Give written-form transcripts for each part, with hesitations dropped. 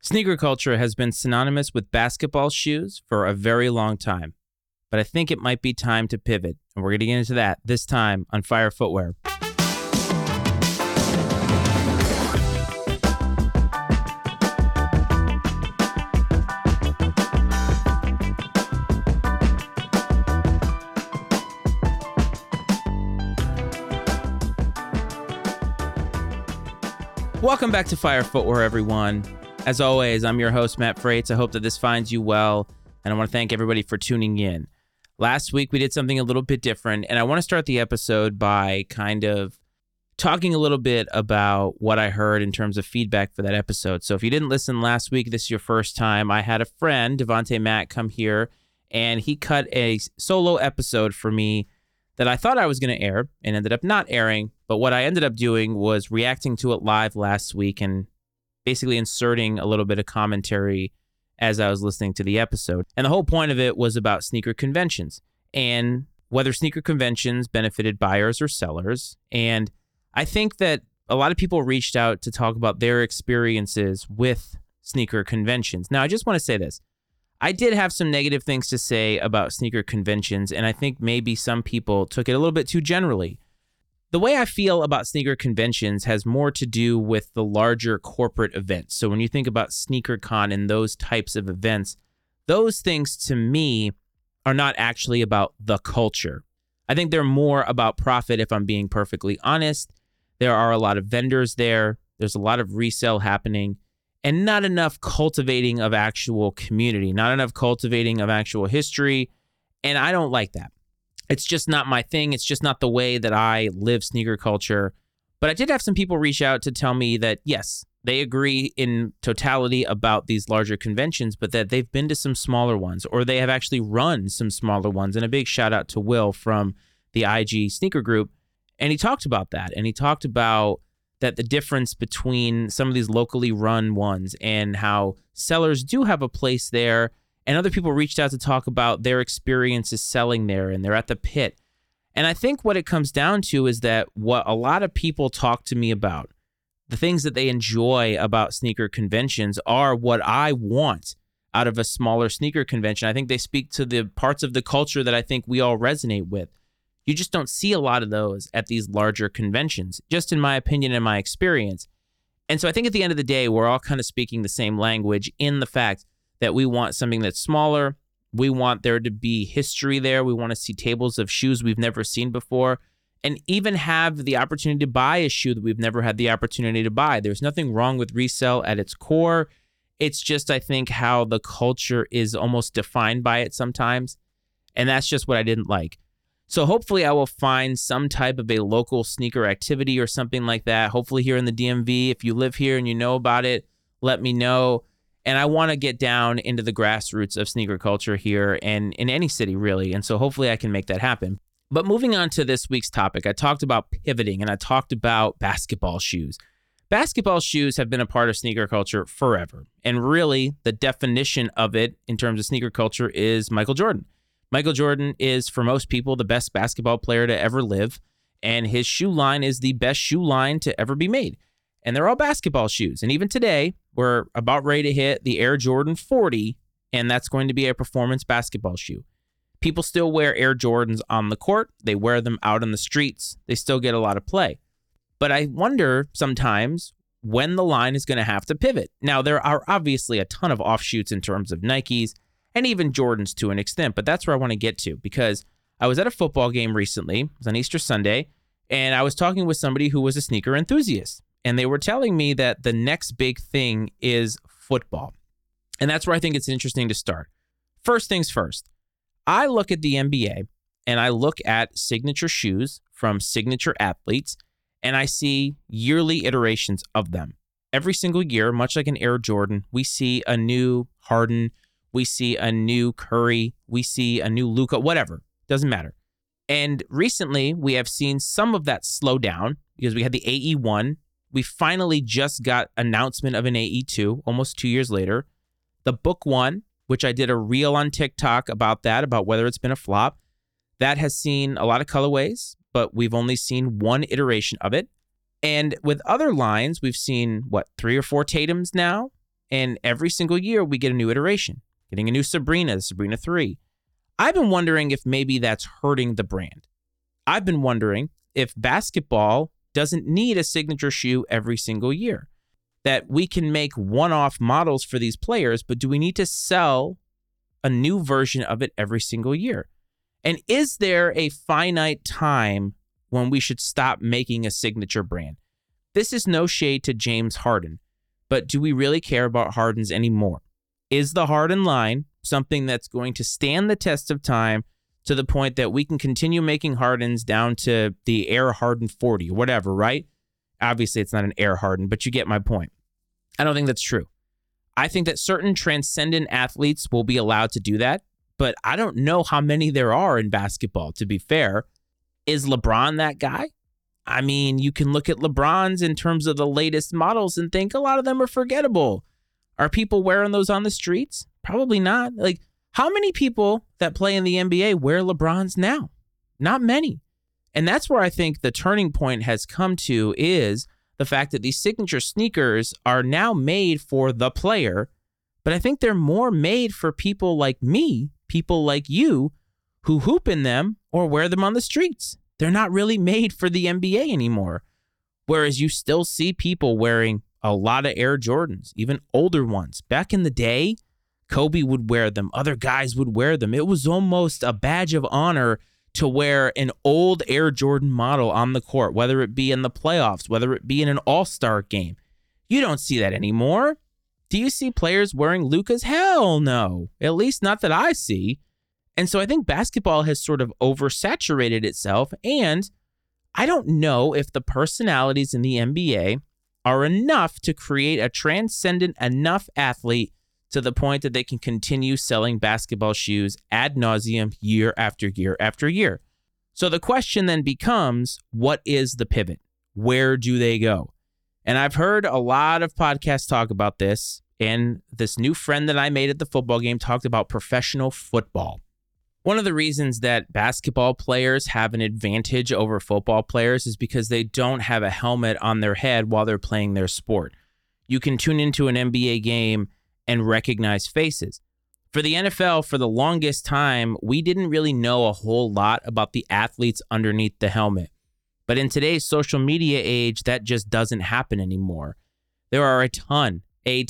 Sneaker culture has been synonymous with basketball shoes for a very long time, but I think it might be time to pivot, and we're going to get into that this time on Fire Footwear. Welcome back to Fire Footwear, everyone. As always, I'm your host, Matt Freites. I hope that this finds you well, and I want to thank everybody for tuning in. Last week, we did something a little bit different, and I want to start the episode by kind of talking a little bit about what I heard in terms of feedback for that episode. So if you didn't listen last week, this is your first time, I had a friend, Devontae Matt, come here, and he cut a solo episode for me that I thought I was going to air and ended up not airing. But what I ended up doing was reacting to it live last week and basically inserting a little bit of commentary as I was listening to the episode. And the whole point of it was about sneaker conventions and whether sneaker conventions benefited buyers or sellers. And I think that a lot of people reached out to talk about their experiences with sneaker conventions. Now, I just want to say this. I did have some negative things to say about sneaker conventions, and I think maybe some people took it a little bit too generally. The way I feel about sneaker conventions has more to do with the larger corporate events. So when you think about SneakerCon and those types of events, those things to me are not actually about the culture. I think they're more about profit, if I'm being perfectly honest. There are a lot of vendors there. There's a lot of resale happening. And not enough cultivating of actual community, not enough cultivating of actual history. And I don't like that. It's just not my thing. It's just not the way that I live sneaker culture. But I did have some people reach out to tell me that, yes, they agree in totality about these larger conventions, but that they've been to some smaller ones, or they have actually run some smaller ones. And a big shout out to Will from the IG sneaker group. And he talked about that. And he talked about that the difference between some of these locally run ones and how sellers do have a place there, and other people reached out to talk about their experiences selling there, and they're at the pit. And I think what it comes down to is that what a lot of people talk to me about, the things that they enjoy about sneaker conventions, are what I want out of a smaller sneaker convention. I think they speak to the parts of the culture that I think we all resonate with. You just don't see a lot of those at these larger conventions, just in my opinion and my experience. And so I think at the end of the day, we're all kind of speaking the same language in the fact that we want something that's smaller. We want there to be history there. We want to see tables of shoes we've never seen before, and even have the opportunity to buy a shoe that we've never had the opportunity to buy. There's nothing wrong with resale at its core. It's just, I think, how the culture is almost defined by it sometimes. And that's just what I didn't like. So hopefully I will find some type of a local sneaker activity or something like that. Hopefully here in the DMV, if you live here and you know about it, let me know. And I want to get down into the grassroots of sneaker culture here and in any city, really. And so hopefully I can make that happen. But moving on to this week's topic, I talked about pivoting and I talked about basketball shoes. Basketball shoes have been a part of sneaker culture forever. And really, the definition of it in terms of sneaker culture is Michael Jordan. Michael Jordan is, for most people, the best basketball player to ever live, and his shoe line is the best shoe line to ever be made. And they're all basketball shoes. And even today, we're about ready to hit the Air Jordan 40, and that's going to be a performance basketball shoe. People still wear Air Jordans on the court. They wear them out on the streets. They still get a lot of play. But I wonder sometimes when the line is going to have to pivot. Now, there are obviously a ton of offshoots in terms of Nikes, and even Jordans to an extent, but that's where I want to get to, because I was at a football game recently. It was on Easter Sunday, and I was talking with somebody who was a sneaker enthusiast, and they were telling me that the next big thing is football. And that's where I think it's interesting to start. First things first, I look at the NBA, and I look at signature shoes from signature athletes, and I see yearly iterations of them. Every single year, much like an Air Jordan, we see a new Harden, we see a new Curry, we see a new Luka, whatever, doesn't matter. And recently, we have seen some of that slow down because we had the AE1. We finally just got announcement of an AE2 almost 2 years later. The Book 1, which I did a reel on TikTok about that, about whether it's been a flop, that has seen a lot of colorways, but we've only seen one iteration of it. And with other lines, we've seen, 3 or 4 Tatums now? and every single year we get a new iteration, getting a new Sabrina, the Sabrina 3. I've been wondering if maybe that's hurting the brand. I've been wondering if basketball doesn't need a signature shoe every single year, that we can make one-off models for these players, but do we need to sell a new version of it every single year? And is there a finite time when we should stop making a signature brand? This is no shade to James Harden, but do we really care about Hardens anymore? Is the Harden line something that's going to stand the test of time to the point that we can continue making Hardens down to the Air Harden 40 or whatever, right? Obviously, it's not an Air Harden, but you get my point. I don't think that's true. I think that certain transcendent athletes will be allowed to do that, but I don't know how many there are in basketball, to be fair. Is LeBron that guy? I mean, you can look at LeBron's in terms of the latest models and think a lot of them are forgettable. Are people wearing those on the streets? Probably not. Like, how many people that play in the NBA wear LeBron's now? Not many. And that's where I think the turning point has come to, is the fact that these signature sneakers are now made for the player, but I think they're more made for people like me, people like you, who hoop in them or wear them on the streets. They're not really made for the NBA anymore. Whereas you still see people wearing a lot of Air Jordans, even older ones. Back in the day, Kobe would wear them. Other guys would wear them. It was almost a badge of honor to wear an old Air Jordan model on the court, whether it be in the playoffs, whether it be in an all-star game. You don't see that anymore. Do you see players wearing Luka's? Hell no. At least not that I see. And so I think basketball has sort of oversaturated itself, and I don't know if the personalities in the NBA are enough to create a transcendent enough athlete to the point that they can continue selling basketball shoes ad nauseum year after year after year. So the question then becomes, what is the pivot? Where do they go? And I've heard a lot of podcasts talk about this, and this new friend that I made at the football game talked about professional football. One of the reasons that basketball players have an advantage over football players is because they don't have a helmet on their head while they're playing their sport. You can tune into an NBA game and recognize faces. For the NFL, for the longest time, we didn't really know a whole lot about the athletes underneath the helmet. But in today's social media age, that just doesn't happen anymore. There are a ton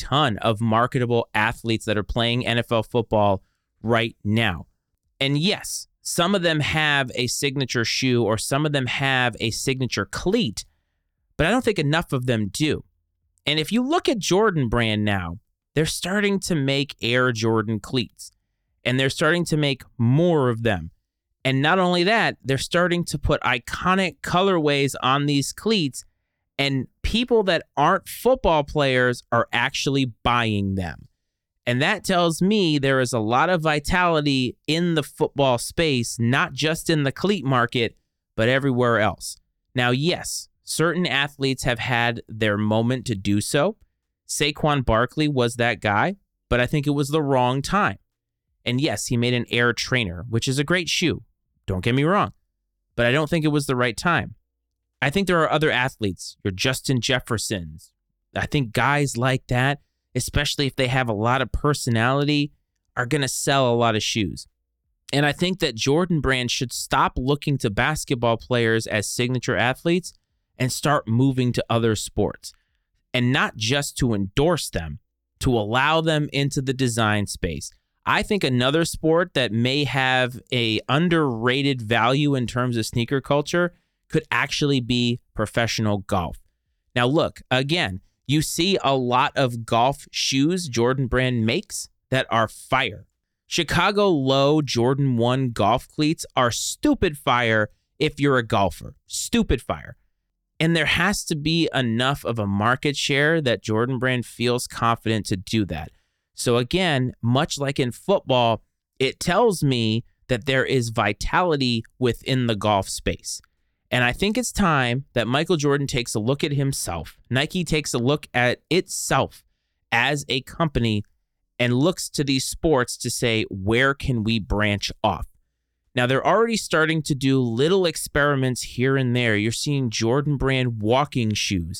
of marketable athletes that are playing NFL football right now. And yes, some of them have a signature shoe or some of them have a signature cleat, but I don't think enough of them do. And if you look at Jordan Brand now, they're starting to make Air Jordan cleats, and they're starting to make more of them. And not only that, they're starting to put iconic colorways on these cleats, and people that aren't football players are actually buying them. And that tells me there is a lot of vitality in the football space, not just in the cleat market, but everywhere else. Now, yes, certain athletes have had their moment to do so. Saquon Barkley was that guy, but I think it was the wrong time. And yes, he made an Air Trainer, which is a great shoe. Don't get me wrong, but I don't think it was the right time. I think there are other athletes, your Justin Jeffersons. I think guys like that, especially if they have a lot of personality, are going to sell a lot of shoes. And I think that Jordan Brand should stop looking to basketball players as signature athletes and start moving to other sports. And not just to endorse them, to allow them into the design space. I think another sport that may have a underrated value in terms of sneaker culture could actually be professional golf. Now, look, again, you see a lot of golf shoes Jordan Brand makes that are fire. Chicago Low Jordan 1 golf cleats are stupid fire if you're a golfer. Stupid fire. And there has to be enough of a market share that Jordan Brand feels confident to do that. So again, much like in football, it tells me that there is vitality within the golf space. And I think it's time that Michael Jordan takes a look at himself. Nike takes a look at itself as a company and looks to these sports to say, where can we branch off? Now, they're already starting to do little experiments here and there. You're seeing Jordan Brand walking shoes.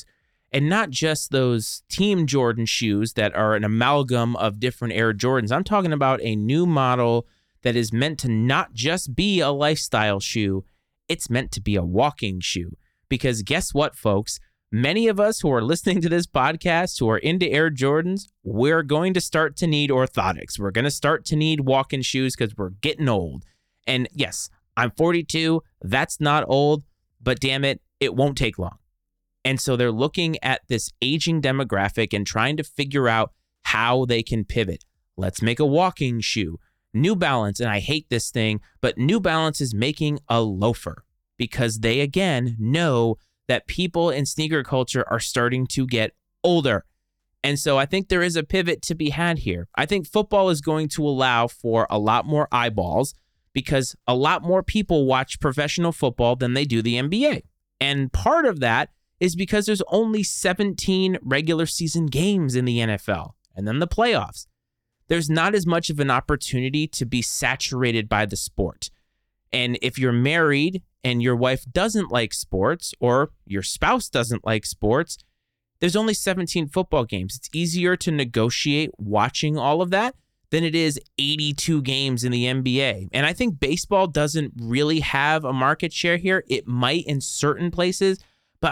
And not just those Team Jordan shoes that are an amalgam of different Air Jordans. I'm talking about a new model that is meant to not just be a lifestyle shoe, it's meant to be a walking shoe. Because guess what, folks? Many of us who are listening to this podcast who are into Air Jordans, we're going to start to need orthotics. We're going to start to need walking shoes because we're getting old. And yes, I'm 42. That's not old, but damn it, it won't take long. And so they're looking at this aging demographic and trying to figure out how they can pivot. Let's make a walking shoe. New Balance, and I hate this thing, but New Balance is making a loafer because they, again, know that people in sneaker culture are starting to get older. And so I think there is a pivot to be had here. I think football is going to allow for a lot more eyeballs because a lot more people watch professional football than they do the NBA. And part of that is because there's only 17 regular season games in the NFL and then the playoffs. There's not as much of an opportunity to be saturated by the sport. And if you're married and your wife doesn't like sports or your spouse doesn't like sports, there's only 17 football games. It's easier to negotiate watching all of that than it is 82 games in the NBA. And I think baseball doesn't really have a market share here. It might in certain places, but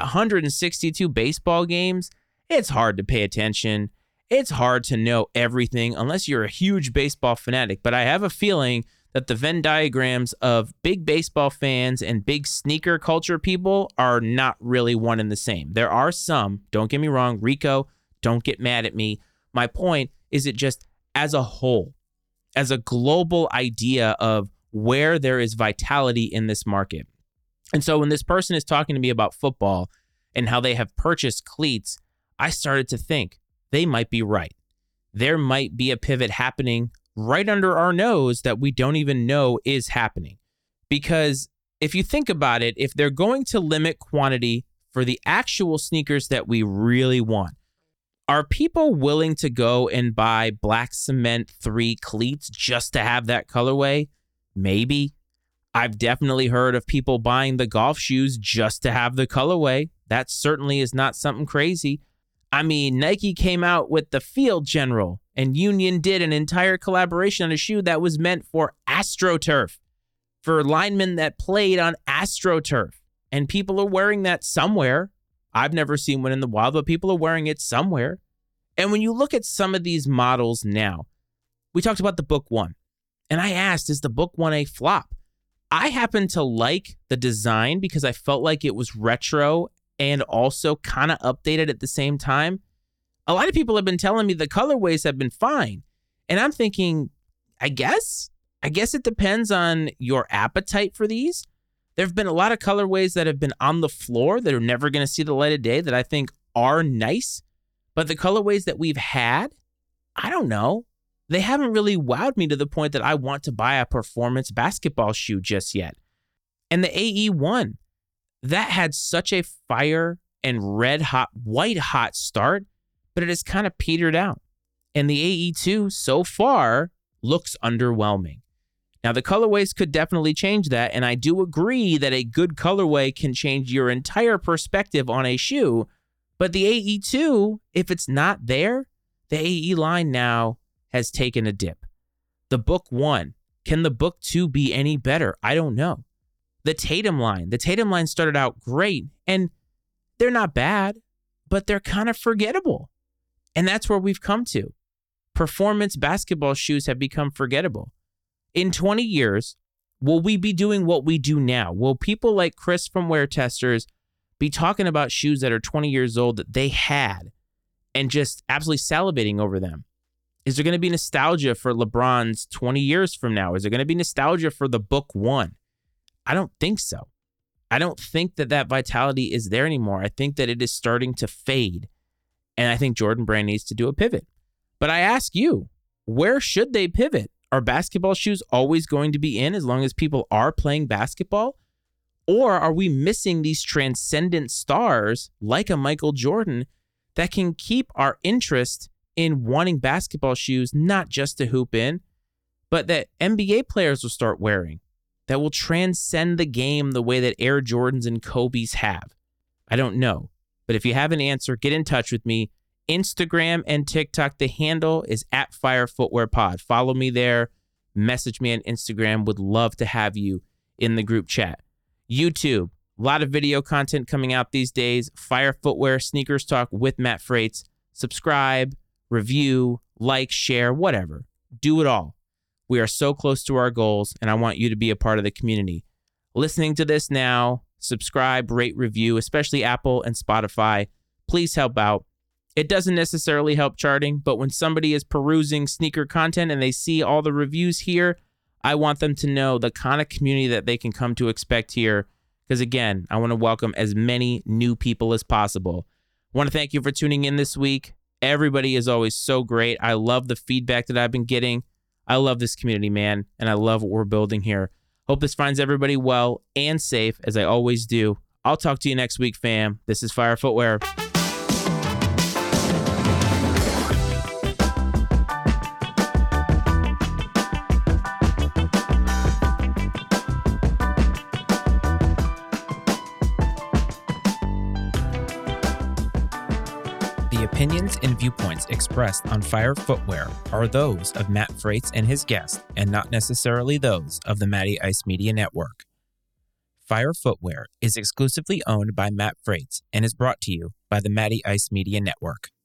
162 baseball games, it's hard to pay attention. It's hard to know everything unless you're a huge baseball fanatic. But I have a feeling that the Venn diagrams of big baseball fans and big sneaker culture people are not really one and the same. There are some, don't get me wrong, Rico, don't get mad at me. My point is it just as a whole, as a global idea of where there is vitality in this market. And so when this person is talking to me about football and how they have purchased cleats, I started to think they might be right. There might be a pivot happening right under our nose that we don't even know is happening. Because if you think about it, if they're going to limit quantity for the actual sneakers that we really want, are people willing to go and buy Black Cement 3 cleats just to have that colorway? Maybe. I've definitely heard of people buying the golf shoes just to have the colorway. That certainly is not something crazy. I mean, Nike came out with the Field General, and Union did an entire collaboration on a shoe that was meant for AstroTurf, for linemen that played on AstroTurf. And people are wearing that somewhere. I've never seen one in the wild, but people are wearing it somewhere. And when you look at some of these models now, we talked about the Book 1, and I asked, is the Book 1 a flop? I happen to like the design because I felt like it was retro and also kind of updated at the same time. A lot of people have been telling me the colorways have been fine. And I'm thinking, I guess it depends on your appetite for these. There have been a lot of colorways that have been on the floor that are never going to see the light of day that I think are nice. But the colorways that we've had, I don't know. They haven't really wowed me to the point that I want to buy a performance basketball shoe just yet. And the AE1, that had such a fire and red hot, white hot start, but it has kind of petered out. And the AE2 so far looks underwhelming. Now, the colorways could definitely change that, and I do agree that a good colorway can change your entire perspective on a shoe, but the AE2, if it's not there, the AE line now has taken a dip. The Book 1, can the Book 2 be any better? I don't know. The Tatum line started out great, and they're not bad, but they're kind of forgettable. And that's where we've come to. Performance basketball shoes have become forgettable. In 20 years, will we be doing what we do now? Will people like Chris from Wear Testers be talking about shoes that are 20 years old that they had and just absolutely salivating over them? Is there going to be nostalgia for LeBron's 20 years from now? Is there going to be nostalgia for the Book 1? I don't think so. I don't think that vitality is there anymore. I think that it is starting to fade. And I think Jordan Brand needs to do a pivot. But I ask you, where should they pivot? Are basketball shoes always going to be in as long as people are playing basketball? Or are we missing these transcendent stars like a Michael Jordan that can keep our interest in wanting basketball shoes, not just to hoop in, but that NBA players will start wearing, that will transcend the game the way that Air Jordans and Kobe's have? I don't know. But if you have an answer, get in touch with me. Instagram and TikTok, the handle is @FireFootwearPod. Follow me there. Message me on Instagram. Would love to have you in the group chat. YouTube, a lot of video content coming out these days. Fire Footwear, Sneakers Talk with Matt Frates. Subscribe, review, like, share, whatever. Do it all. We are so close to our goals, and I want you to be a part of the community. Listening to this now, subscribe, rate, review, especially Apple and Spotify. Please help out. It doesn't necessarily help charting, but when somebody is perusing sneaker content and they see all the reviews here, I want them to know the kind of community that they can come to expect here. Because again, I want to welcome as many new people as possible. I want to thank you for tuning in this week. Everybody is always so great. I love the feedback that I've been getting. I love this community, man, and I love what we're building here. Hope this finds everybody well and safe, as I always do. I'll talk to you next week, fam. This is Fire Footwear. The opinions and viewpoints expressed on Fire Footwear are those of Matt Frates and his guests, and not necessarily those of the Matty Ice Media Network. Fire Footwear is exclusively owned by Matt Frates and is brought to you by the Matty Ice Media Network.